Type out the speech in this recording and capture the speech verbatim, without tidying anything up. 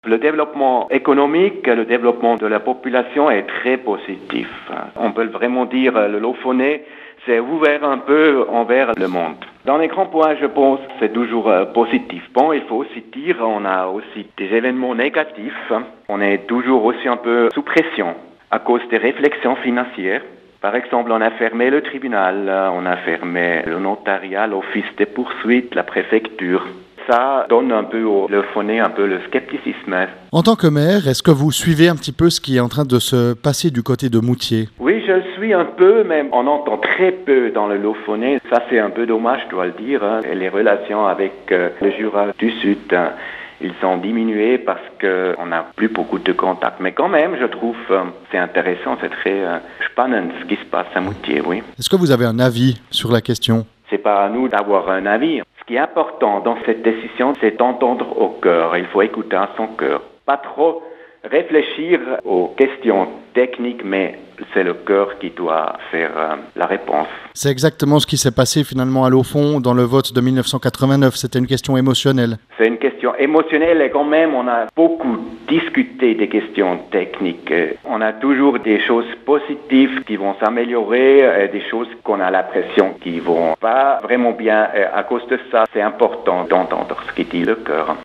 Le développement économique, le développement de la population est très positif. On peut vraiment dire le Loffonet s'est ouvert un peu envers le monde. Dans les grands points, je pense, c'est toujours euh, positif. Bon, il faut aussi dire, on a aussi des événements négatifs. On est toujours aussi un peu sous pression à cause des réflexions financières. Par exemple, on a fermé le tribunal, on a fermé le notariat, l'office des poursuites, la préfecture. Ça donne un peu au Loffonet un peu le scepticisme. En tant que maire, est-ce que vous suivez un petit peu ce qui est en train de se passer du côté de Moutier ? Oui, je le suis un peu, mais on entend très peu dans le Loffonet. Ça, c'est un peu dommage, je dois le dire. Hein. Les relations avec euh, le Jura du Sud, hein, ils sont diminués parce qu'on n'a plus beaucoup de contacts. Mais quand même, je trouve euh, c'est intéressant, c'est très euh, spannend ce qui se passe à Moutier, oui. Est-ce que vous avez un avis sur la question ? C'est pas à nous d'avoir un avis. Ce qui est important dans cette décision, c'est d'entendre au cœur. Il faut écouter à son cœur. Pas trop réfléchir aux questions techniques, mais c'est le cœur qui doit faire euh, la réponse. C'est exactement ce qui s'est passé finalement à Lofond dans le vote de dix-neuf cent quatre-vingt-neuf. C'était une question émotionnelle. C'est une question émotionnelle et quand même on a beaucoup discuté des questions techniques. On a toujours des choses positives qui vont s'améliorer, des choses qu'on a l'impression qui vont pas vraiment bien. À cause de ça, c'est important d'entendre ce qui dit le cœur.